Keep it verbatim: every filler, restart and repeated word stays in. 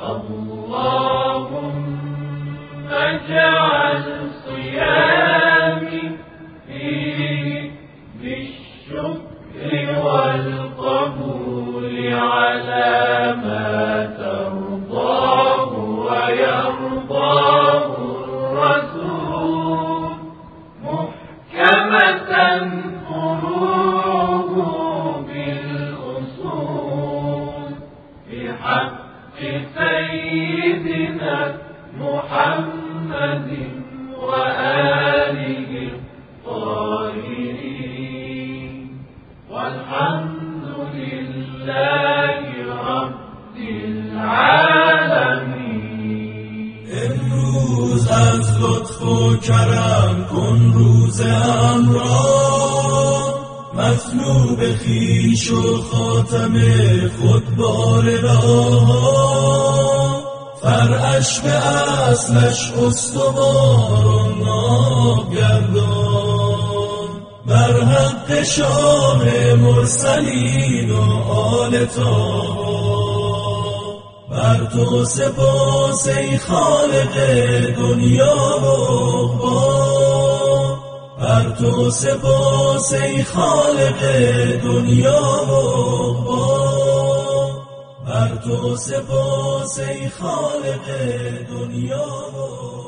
اللهم اجعل صيامي فيه بالشكر والقبول على ما ترضاه ويرضاه الرسول محكمة فروعه بالأصول بحق سيدنا محمد وآله الطاهرين والحمد لله رب العالمین. امروز از لطف و کرم کن روزه‌ام را مطلوب خویش و خاتم خود بارها، فرعش به اصلش استوار و ناگردان، بر حق شاه مرسلین و آل طاها. بر تو سپاس ای خالق دنیا و عقبی، بر تو سپاس ای خالق دنیا و عقبی، بر تو سپاس ای خالق دنیا و عقبی.